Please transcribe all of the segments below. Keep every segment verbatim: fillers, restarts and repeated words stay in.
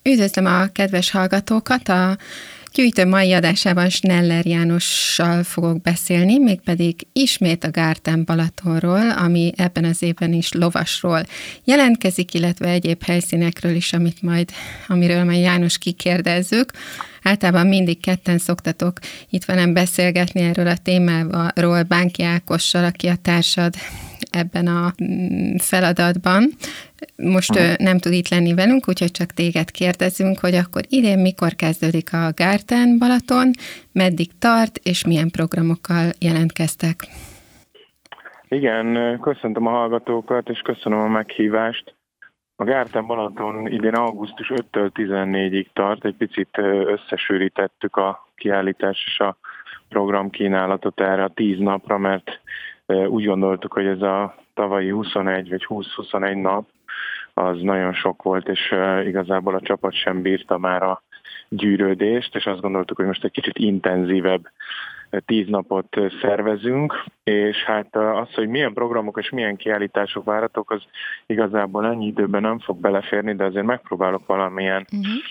Üdvözlöm a kedves hallgatókat! A gyűjtő mai adásában Schneller Jánossal fogok beszélni, mégpedig ismét a Gárten Balatonról, ami ebben az évben is lovasról jelentkezik, illetve egyéb helyszínekről is, amit majd, amiről majd János kikérdezzük. Általában mindig ketten szoktatok itt velem beszélgetni erről a témáról Bánki Ákossal, aki a társad ebben a feladatban. Most uh-huh. nem tud itt lenni velünk, úgyhogy csak téged kérdezünk, hogy akkor idén mikor kezdődik a Gárten Balaton, meddig tart, és milyen programokkal jelentkeztek? Igen, köszöntöm a hallgatókat, és köszönöm a meghívást. A Gárten Balaton idén augusztus ötödikétől tizennégyedikéig tart, egy picit összesűrítettük a kiállítás és a programkínálatot erre a tíz napra, mert úgy gondoltuk, hogy ez a tavalyi huszonegy vagy húsz-huszonegy nap az nagyon sok volt, és igazából a csapat sem bírta már a gyűrődést, és azt gondoltuk, hogy most egy kicsit intenzívebb tíz napot szervezünk, és hát az, hogy milyen programok és milyen kiállítások várhatók, az igazából ennyi időben nem fog beleférni, de azért megpróbálok valamilyen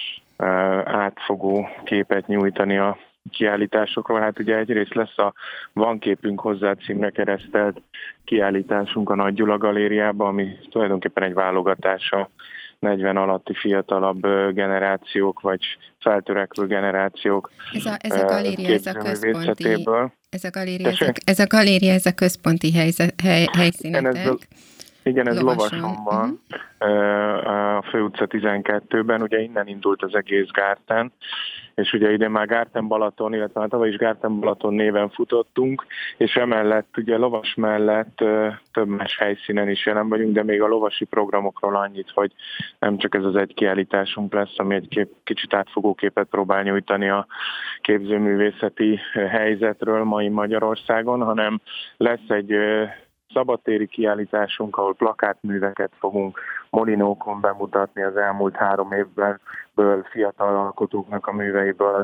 uh-huh. átfogó képet nyújtani a kiállításokról. Hát ugye egyrészt lesz a Van képünk hozzá címre keresztelt kiállításunk a Nagy Gyula Galériában, ami tulajdonképpen egy válogatása negyven alatti fiatalabb generációk, vagy feltörekvő generációk ez a, ez a galéria, ez a központi, ez a galéria, ez a, ez a galéria, ez a központi helyzet, hely, helyszínetek. Igen, ez Lovason van, uh-huh. a Főutca tizenkettőben, ugye innen indult az egész Gárten, és ugye ide már Gárten Balaton, illetve már tavaly is Gárten Balaton néven futottunk, és emellett ugye lovas mellett több más helyszínen is jelen vagyunk, de még a lovasi programokról annyit, hogy nem csak ez az egy kiállításunk lesz, ami egy kép, kicsit átfogó képet próbál nyújtani a képzőművészeti helyzetről mai Magyarországon, hanem lesz egy szabadtéri kiállításunk, ahol plakátműveket fogunk molinókon bemutatni az elmúlt három évben fiatal alkotóknak a műveiből.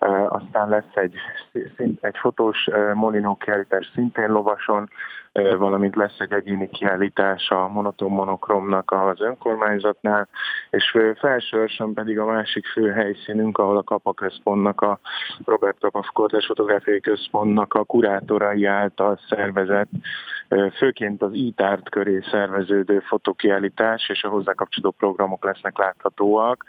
Aztán lesz egy, egy fotós molinó kiállítás szintén Lovason, valamint lesz egy egyéni kiállítás a Monoton Monokromnak az önkormányzatnál, és felsősorban pedig a másik fő helyszínünk, ahol a Kapa Központnak, a Robert Kapa Kortárs Fotográfiai Központnak a kurátorai által szervezett, főként az í-tárt köré szerveződő fotokiállítás, és a hozzá kapcsolódó programok lesznek láthatóak,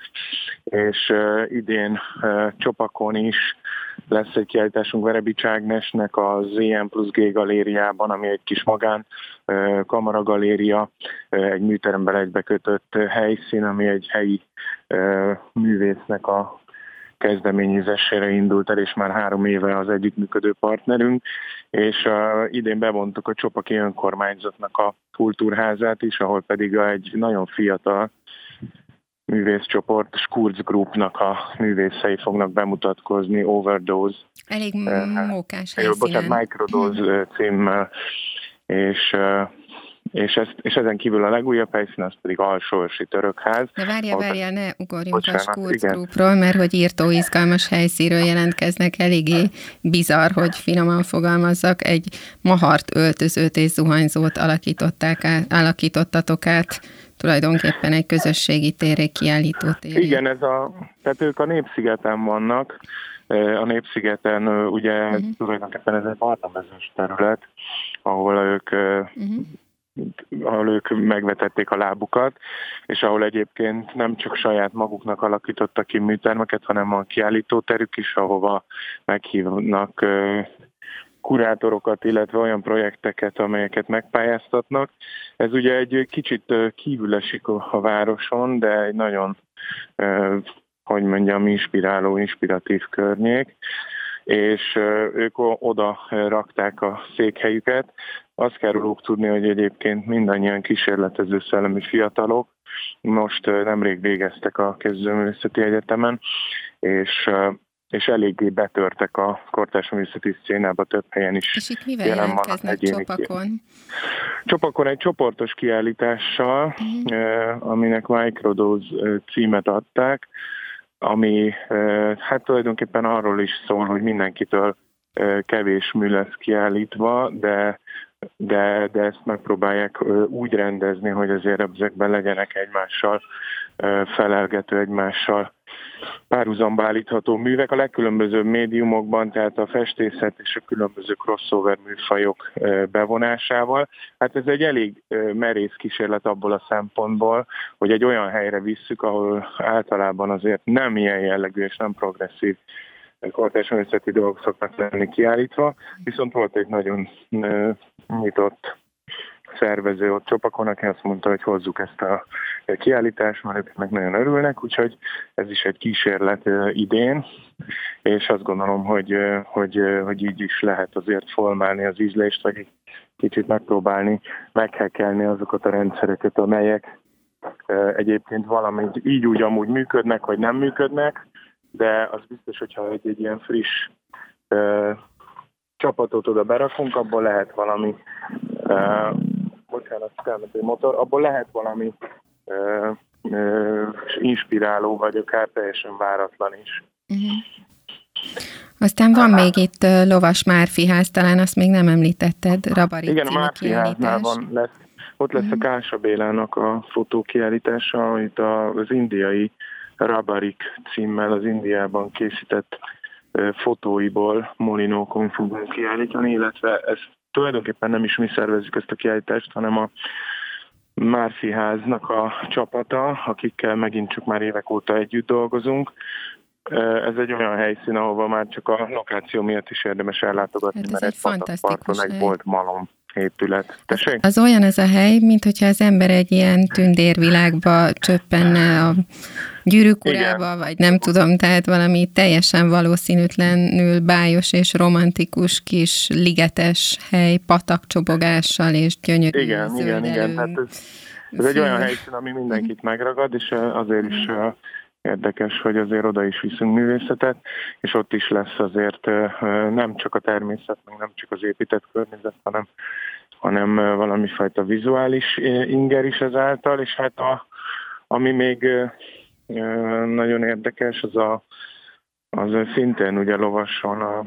és idén Csopakon is lesz egy kiállításunk Verebics Ágnesnek a zé em plusz G galériában, ami egy kis magán kamaragaléria, egy műteremben egybekötött helyszín, ami egy helyi művésznek a kezdeményezésére indult el, és már három éve az együttműködő partnerünk, és uh, idén bevontuk a Csopaki Önkormányzatnak a kultúrházát is, ahol pedig egy nagyon fiatal művészcsoport, Skurz Groupnak a művészei fognak bemutatkozni, Overdose. Elég mókás helyszínen. Bocsánat, Microdose címmel, és... Uh, És, ezt, és ezen kívül a legújabb helyszín, az pedig Alsóörsi Törökház. De várja, várja, ne ugorjunk a Skurz Groupról, mert hogy írtó izgalmas helyszínről jelentkeznek, eléggé bizarr, hogy finoman fogalmazzak, egy mahart öltözőt és zuhanyzót alakították át, alakítottatok át, tulajdonképpen egy közösségi térre kiállító térre. Igen, ez a, tehát ők a Népszigeten vannak, a Népszigeten ugye uh-huh. tulajdonképpen ez egy barnamezős terület, ahol ők uh-huh. ahol ők megvetették a lábukat, és ahol egyébként nem csak saját maguknak alakítottak ki műtermeket, hanem van kiállítóterük is, ahova meghívnak kurátorokat, illetve olyan projekteket, amelyeket megpályáztatnak. Ez ugye egy kicsit kívül esik a városon, de egy nagyon, hogy mondjam, inspiráló, inspiratív környék, és ők oda rakták a székhelyüket. Azt kell róluk tudni, hogy egyébként mindannyian kísérletező szellemi fiatalok. Most nemrég végeztek a Képzőművészeti Egyetemen, és, és eléggé betörtek a kortárs művészeti szcénába, több helyen is. És itt mivel jelentkeznek Csopakon? Csopakon egy csoportos kiállítással, uh-huh. aminek Microdose címet adták, ami hát tulajdonképpen arról is szól, hogy mindenkitől kevés mű lesz kiállítva, de, de, de ezt megpróbálják úgy rendezni, hogy azért ezekben legyenek egymással felelgető, egymással párhuzamba állítható művek a legkülönbözőbb médiumokban, tehát a festészet és a különböző crossover műfajok bevonásával. Hát ez egy elég merész kísérlet abból a szempontból, hogy egy olyan helyre visszük, ahol általában azért nem ilyen jellegű és nem progresszív kortárs művészeti dolgok szoktak lenni kiállítva, viszont volt egy nagyon nyitott szervező ott Csopakon, aki azt mondta, hogy hozzuk ezt a kiállítást, mert ők meg nagyon örülnek, úgyhogy ez is egy kísérlet idén, és azt gondolom, hogy, hogy, hogy így is lehet azért formálni az ízlést, vagy kicsit megpróbálni meghekkelni azokat a rendszereket, amelyek egyébként valamint így úgy amúgy működnek, vagy nem működnek, de az biztos, hogyha egy, egy ilyen friss uh, csapatot oda berakunk, abból lehet valami uh, bocsánat, elment egy motor, abból lehet valami uh, uh, inspiráló, vagy akár teljesen váratlan is. Uh-huh. Aztán van még itt uh, Lovas Márfi ház, talán azt még nem említetted, Rabarik igen, a Márfi háznál van, lesz, ott lesz uh-huh. a Kása Bélának a fotókiállítása, amit az indiai Rabarik címmel az Indiában készített uh, fotóiból molinókon fogunk kiállítani, illetve ez tulajdonképpen nem is mi szervezzük ezt a kiállítást, hanem a Márfi háznak a csapata, akikkel megint csak már évek óta együtt dolgozunk. Ez egy olyan helyszín, ahova már csak a lokáció miatt is érdemes ellátogatni, hát mert egy patakparton egy bolt malom épület. Az, az olyan ez a hely, mint hogyha az ember egy ilyen tündérvilágba csöppenne a Gyűrűk urába, vagy nem tudom, tehát valami teljesen valószínűtlenül bájos és romantikus kis ligetes hely, patakcsobogással és gyönyörű igen, igen, igen, tehát ez, ez egy olyan helyszín, ami mindenkit megragad, és azért is érdekes, hogy azért oda is viszünk művészetet, és ott is lesz azért nem csak a természet, meg nem csak az épített környezet, hanem, hanem valami fajta vizuális inger is ezáltal, és hát a, ami még nagyon érdekes, az a az szintén ugye Lovason a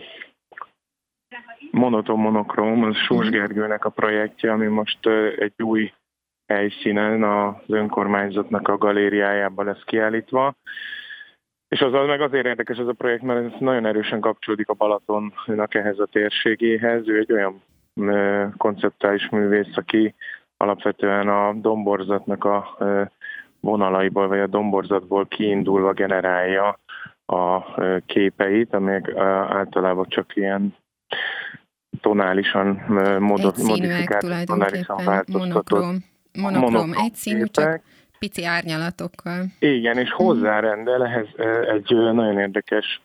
Monoton Monokróm, az Sós Gergőnek a projektje, ami most egy új helyszínen az önkormányzatnak a galériájában lesz kiállítva. És az meg azért érdekes ez a projekt, mert ez nagyon erősen kapcsolódik a Balatonnak ehhez a térségéhez. Ő egy olyan konceptuális művész, aki alapvetően a domborzatnak a vonalaiból, vagy a domborzatból kiindulva generálja a képeit, amelyek általában csak ilyen tonálisan modifikált, tonálisan változtatott. Monokrom, egyszínű, csak pici árnyalatokkal. Igen, és hozzárendel ehhez egy nagyon érdekes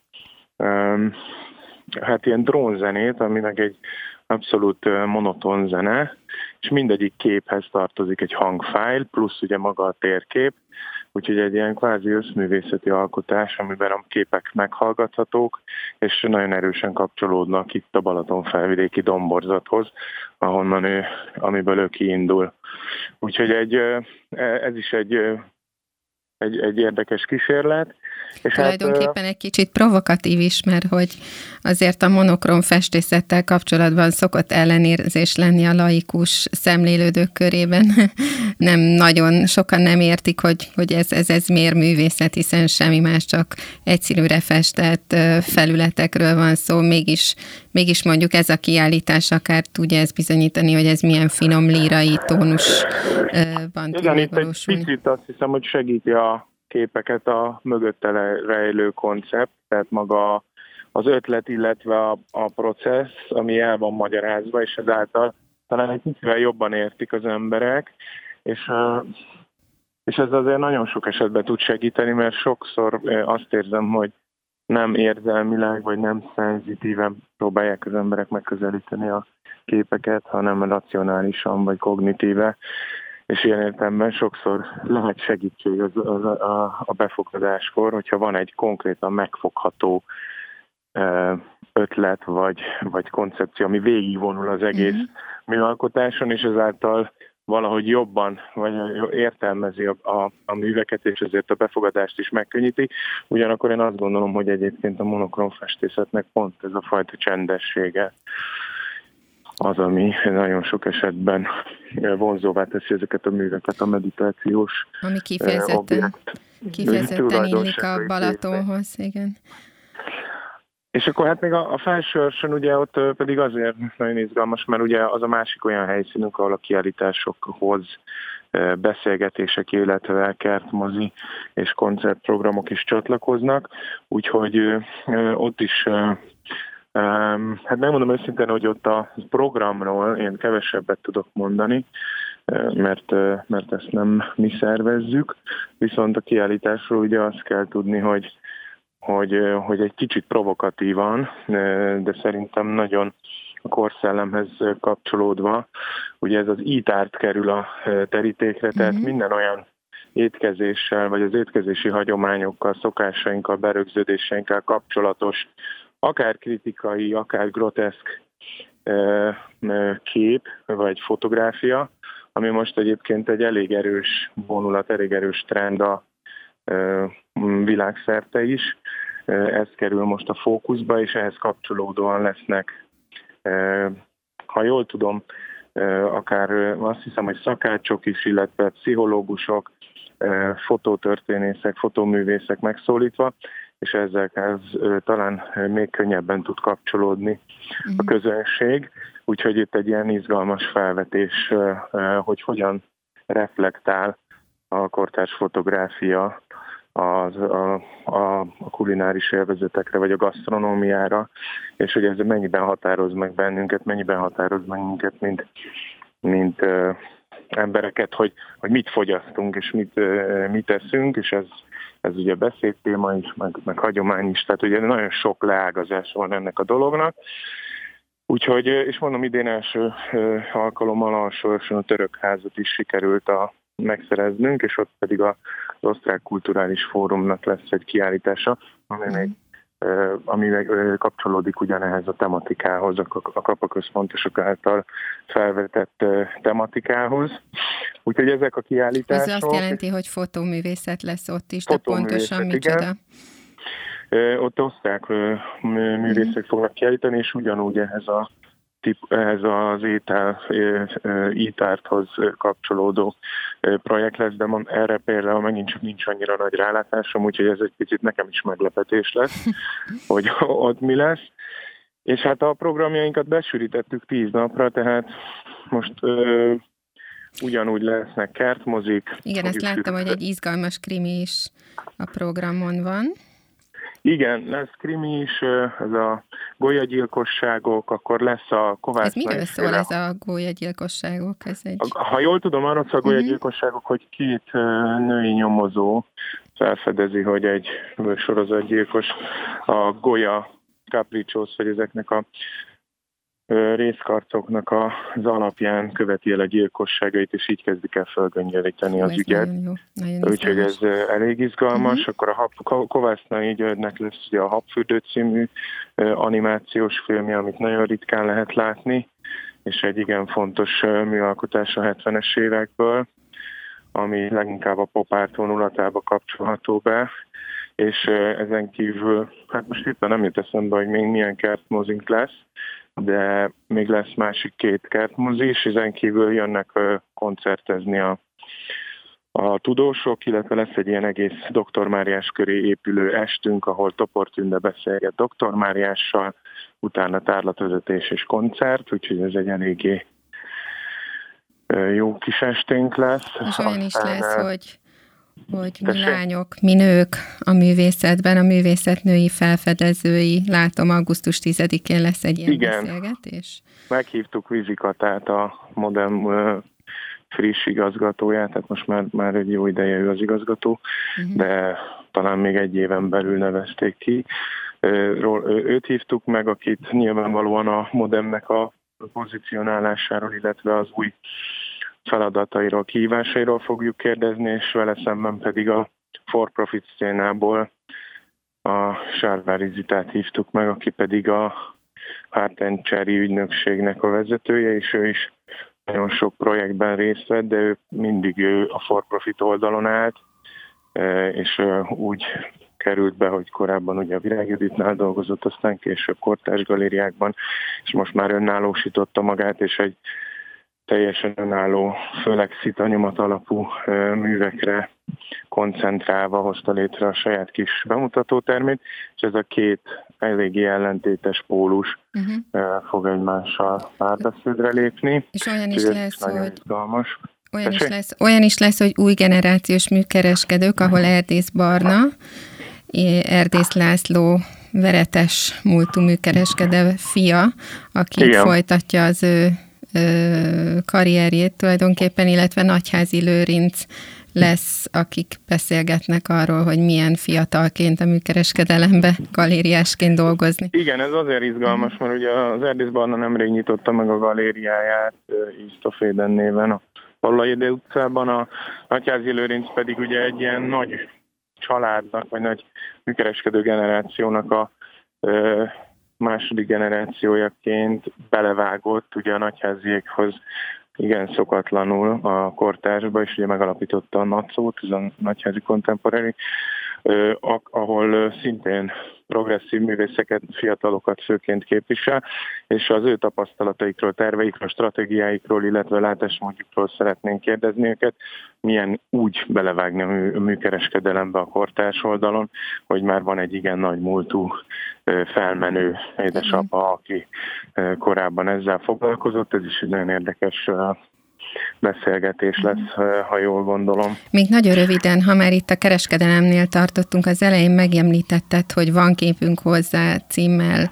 hát ilyen drónzenét, aminek egy abszolút monoton zene, és mindegyik képhez tartozik egy hangfájl, plusz ugye maga a térkép, úgyhogy egy ilyen kvázi összművészeti alkotás, amiben a képek meghallgathatók, és nagyon erősen kapcsolódnak itt a Balatonfelvidéki domborzathoz, ahonnan ő, amiből ő kiindul. Úgyhogy egy, ez is egy, egy, egy érdekes kísérlet. És tulajdonképpen hát, egy kicsit provokatív is, mert hogy azért a monokrom festészettel kapcsolatban szokott ellenérzés lenni a laikus szemlélődők körében. Nem nagyon, sokan nem értik, hogy, hogy ez, ez, ez miért művészet, hiszen semmi más, csak egyszínűre festett felületekről van szó. Mégis, mégis mondjuk ez a kiállítás akár tudja ezt bizonyítani, hogy ez milyen finom lírai tónusban tud megvalósulni. Igen, itt egy picit azt hiszem, hogy segíti a képeket a mögötte rejlő koncept, tehát maga az ötlet, illetve a, a processz, ami el van magyarázva, és ezáltal talán egy kicsivel jobban értik az emberek, és, és ez azért nagyon sok esetben tud segíteni, mert sokszor azt érzem, hogy nem érzelmileg, vagy nem szenzitíven próbálják az emberek megközelíteni a képeket, hanem racionálisan, vagy kognitíve. És ilyen értelemben sokszor lehet segítség az, az, a, a befogadáskor, hogyha van egy konkrétan megfogható ötlet vagy, vagy koncepció, ami végigvonul az egész mm-hmm. műalkotáson, és ezáltal valahogy jobban vagy értelmezi a, a, a műveket, és ezért a befogadást is megkönnyíti. Ugyanakkor én azt gondolom, hogy egyébként a monokrom festészetnek pont ez a fajta csendessége az, ami nagyon sok esetben vonzóvá teszi ezeket a műveket, a meditációs ami kifejezetten, objekt. Kifejezetten illik a Balatonhoz, igen. És akkor hát még a, a Felsőörsön ugye ott pedig azért nagyon izgalmas, mert ugye az a másik olyan helyszínünk, ahol a kiállításokhoz beszélgetések, illetve kertmozi és koncertprogramok is csatlakoznak, úgyhogy ott is, hát megmondom őszintén, hogy ott a programról én kevesebbet tudok mondani, mert, mert ezt nem mi szervezzük, viszont a kiállításról ugye azt kell tudni, hogy Hogy, hogy egy kicsit provokatívan, de szerintem nagyon a korszellemhez kapcsolódva, ugye ez az eat-art kerül a terítékre, tehát mm-hmm. minden olyan étkezéssel, vagy az étkezési hagyományokkal, szokásainkkal, berögződéseinkkel kapcsolatos, akár kritikai, akár groteszk kép, vagy fotográfia, ami most egyébként egy elég erős vonulat, elég erős trend a világszerte is. Ez kerül most a fókuszba, és ehhez kapcsolódóan lesznek, ha jól tudom, akár azt hiszem, hogy szakácsok is, illetve pszichológusok, fotótörténészek, fotóművészek megszólítva, és ezekhez talán még könnyebben tud kapcsolódni a közönség. Úgyhogy itt egy ilyen izgalmas felvetés, hogy hogyan reflektál a kortárs fotográfia az, a, a, a kulináris élvezetekre, vagy a gasztronómiára, és hogy ez mennyiben határoz meg bennünket, mennyiben határoz meg minket, mint, mint uh, embereket, hogy, hogy mit fogyasztunk, és mit, uh, mit eszünk, és ez, ez ugye beszédtéma is, meg, meg hagyomány is, tehát ugye nagyon sok leágazás van ennek a dolognak. Úgyhogy, és mondom, idén első uh, alkalommal alsóörsön a Törökházat is sikerült a megszereznünk, és ott pedig az Osztrák Kulturális Fórumnak lesz egy kiállítása, ami, még, ami meg kapcsolódik ugyanehhez a tematikához, a kapaközpontosok által felvetett tematikához. Úgyhogy ezek a kiállítások... Ez azt jelenti, hogy fotóművészet lesz ott is, de pontosan micsoda? Ott osztrák művészek mm. fognak kiállítani, és ugyanúgy ehhez a ehhez az étel, eat-arthoz kapcsolódó projekt lesz, de erre például megint csak nincs annyira nagy rálátásom, úgyhogy ez egy picit nekem is meglepetés lesz, hogy ott mi lesz. És hát a programjainkat besűrítettük tíz napra, tehát most ö, ugyanúgy lesznek kertmozik. Igen, ezt láttam, hogy egy izgalmas krimi is a programon van. Igen, lesz krimi is, ez a golyagyilkosságok, akkor lesz a Kovács... Ez miről szól ez a golyagyilkosságok? Ez egy... Ha jól tudom, arról szól a golyagyilkosságok, uh-huh. hogy két női nyomozó felfedezi, hogy egy sorozatgyilkos a golya capriccsos, vagy ezeknek a részkarcoknak az alapján követi el a gyilkosságait, és így kezdik el fölgöngyölíteni az ügyet. Úgyhogy ez elég izgalmas. Uh-huh. Akkor a Hap, Kovásznai Györgynek lesz ugye a Habfürdő című animációs filmje, amit nagyon ritkán lehet látni, és egy igen fontos műalkotás a hetvenes évekből, ami leginkább a pop art vonulatába kapcsolható be, és ezen kívül, hát most éppen nem jut eszembe, hogy még milyen kertmozink lesz, de még lesz másik két kertmozi is, ezen kívül jönnek koncertezni a, a tudósok, illetve lesz egy ilyen egész doktor Máriás köré épülő estünk, ahol Topor Tünde beszélget doktor Máriással, utána tárlatvezetés és koncert, úgyhogy ez egy eléggé jó kis esténk lesz. És olyan is lesz, hogy hogy mi lányok, mi nők a művészetben, a művészetnői felfedezői. Látom, augusztus tizedikén lesz egy ilyen Igen. beszélgetés. Meghívtuk Vizikatát, a Modern friss igazgatóját, tehát most már, már egy jó ideje ő az igazgató, uh-huh. de talán még egy éven belül nevezték ki. Őt hívtuk meg, akit nyilvánvalóan a Modernnek a pozícionálásáról, illetve az új feladatairól, kihívásairól fogjuk kérdezni, és vele szemben pedig a for-profit szcénából a Sárvári Zitát hívtuk meg, aki pedig a Heart and Cherry ügynökségnek a vezetője, és ő is nagyon sok projektben részt vett, de ő mindig ő a for-profit oldalon állt, és úgy került be, hogy korábban ugye a Virág Juditnál dolgozott, aztán később kortárs galériákban, és most már önállósította magát, és egy teljesen önálló, főleg szitanyomat alapú művekre koncentrálva hozta létre a saját kis bemutatótermét, és ez a két eléggé ellentétes pólus uh-huh. fog egymással párbeszédre lépni. És olyan is lesz, hogy... izgalmas. Olyan is, lesz, olyan is lesz, hogy új generációs műkereskedők, ahol Erdész Barna, Erdész László veretes múltú műkereskedő fia, aki Igen. folytatja az ő karrierjét tulajdonképpen, illetve Nagyházi Lőrinc lesz, akik beszélgetnek arról, hogy milyen fiatalként a műkereskedelembe galériásként dolgozni. Igen, ez azért izgalmas, mert ugye az Erdész Barna nemrég nyitotta meg a galériáját Isztoféden néven a Pallai utcában, a Nagyházi Lőrinc pedig ugye egy ilyen nagy családnak, vagy nagy műkereskedő generációnak a második generációjaként belevágott ugye a nagyháziékhoz igen szokatlanul a kortársba, és ugye megalapította a nacót, ez a Nagyházi Contemporary, ahol szintén progresszív művészeket, fiatalokat főként képvisel, és az ő tapasztalataikról, terveikről, stratégiáikról, illetve látásmódjukról szeretnénk kérdezni őket, milyen úgy belevágni a mű, műkereskedelembe a kortárs oldalon, hogy már van egy igen nagy múltú felmenő édesapa, aki korábban ezzel foglalkozott, ez is egy nagyon érdekes beszélgetés lesz, ha jól gondolom. Még nagyon röviden, ha már itt a kereskedelemnél tartottunk, az elején megemlítetted, hogy van képünk hozzá címmel,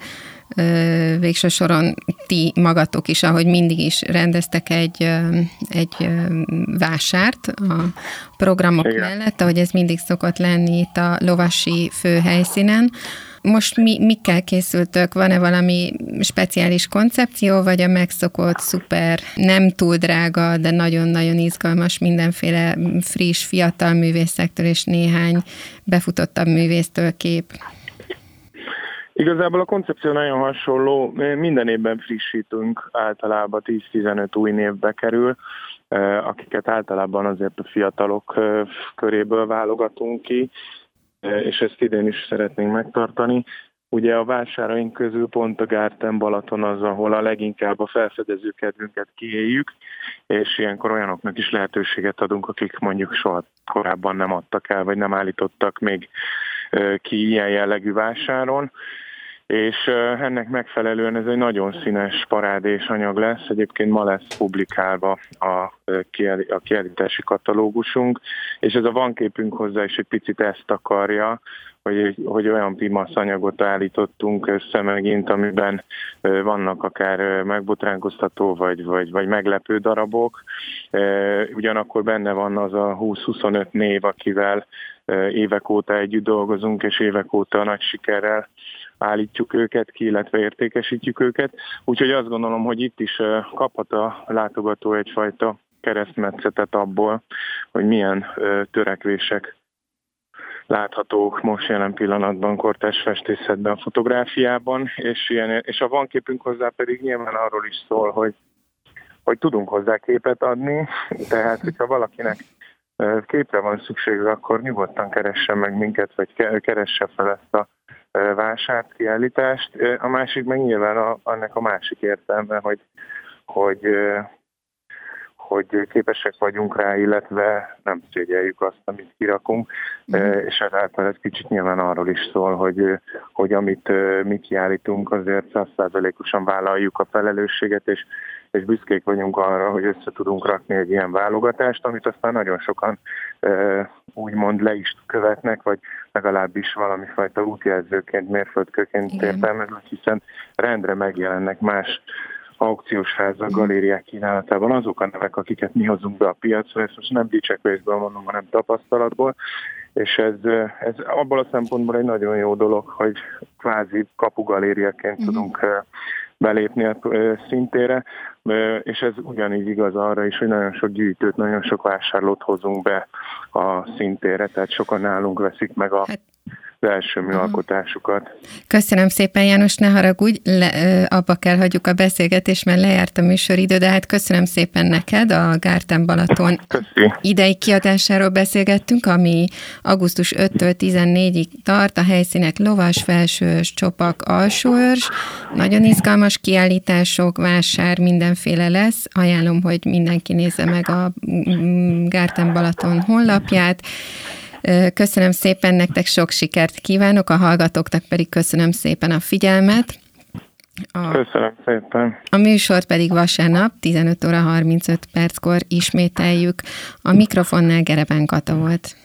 végső soron ti magatok is, ahogy mindig is rendeztek egy, egy vásárt a programok Igen. mellett, ahogy ez mindig szokott lenni itt a lovasi főhelyszínen. Most mi, mikkel készültök? Van-e valami speciális koncepció, vagy a megszokott, szuper, nem túl drága, de nagyon-nagyon izgalmas mindenféle friss, fiatal művészektől és néhány befutottabb művésztől kép? Igazából a koncepció nagyon hasonló. Minden évben frissítünk, általában tíz-tizenöt új névbe kerül, akiket általában azért a fiatalok köréből válogatunk ki, és ezt idén is szeretnénk megtartani. Ugye a vásáraink közül pont a Gárten Balaton az, ahol a leginkább a felfedező kedvünket kiéljük, és ilyenkor olyanoknak is lehetőséget adunk, akik mondjuk soha korábban nem adtak el, vagy nem állítottak még ki ilyen jellegű vásáron. És ennek megfelelően ez egy nagyon színes parádés anyag lesz. Egyébként ma lesz publikálva a kiállítási katalógusunk, és ez a van képünk hozzá is egy picit ezt akarja, hogy, hogy olyan pimasz anyagot állítottunk össze megint, amiben vannak akár megbotránkoztató vagy, vagy, vagy meglepő darabok. Ugyanakkor benne van az a húsz-huszonöt név, akivel évek óta együtt dolgozunk, és évek óta nagy sikerrel állítjuk őket ki, illetve értékesítjük őket. Úgyhogy azt gondolom, hogy itt is kaphat a látogató egyfajta keresztmetszetet abból, hogy milyen törekvések láthatók most jelen pillanatban kortárs festészetben, fotográfiában, és, ilyen, és a van képünk hozzá pedig nyilván arról is szól, hogy, hogy tudunk hozzá képet adni, tehát hogyha valakinek képre van szüksége, akkor nyugodtan keressen meg minket, vagy keresse fel ezt a vásárt, kiállítást. A másik meg nyilván a, annak a másik értelme, hogy, hogy, hogy képesek vagyunk rá, illetve nem szégyeljük azt, amit kirakunk, mm. és ezáltal ez kicsit nyilván arról is szól, hogy, hogy amit mi kiállítunk, azért száz százalékosan vállaljuk a felelősséget, és és büszkék vagyunk arra, hogy össze tudunk rakni egy ilyen válogatást, amit aztán nagyon sokan e, úgymond le is követnek, vagy legalábbis valami fajta útjelzőként, mérföldkőként értelmeznek, hiszen rendre megjelennek más aukciós házak, galériák kínálatában azok a nevek, akiket mi hozunk be a piacra, ezt most nem dicsekvésből mondom, hanem tapasztalatból, és ez, ez abból a szempontból egy nagyon jó dolog, hogy kvázi kapugalériaként mm-hmm. tudunk belépni a szintére, és ez ugyanígy igaz arra is, hogy nagyon sok gyűjtőt, nagyon sok vásárlót hozunk be a szintére, tehát sokan nálunk veszik meg a az első műalkotásukat. Köszönöm szépen, János, ne haragudj, le, abba kell hagyjuk a beszélgetést, mert lejárt a műsoridő, de hát köszönöm szépen neked, a Gárten Balaton Köszi. idei kiadásáról beszélgettünk, ami augusztus ötödikétől tizennégyig tart, a helyszínek Lovas, Felsőörs, Csopak, Alsóörs, nagyon izgalmas kiállítások, vásár, mindenféle lesz, ajánlom, hogy mindenki nézze meg a Gárten Balaton honlapját. Köszönöm szépen, nektek sok sikert kívánok, a hallgatóknak pedig köszönöm szépen a figyelmet. A, köszönöm szépen. A műsort pedig vasárnap tizenöt óra harmincöt perckor ismételjük. A mikrofonnál Gereben Kata volt.